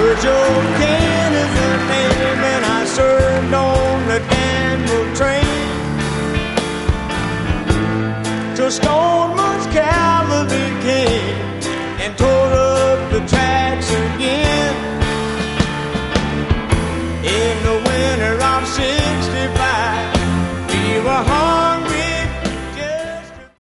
Joe Ken is the name, and I served on the Danville train to Stone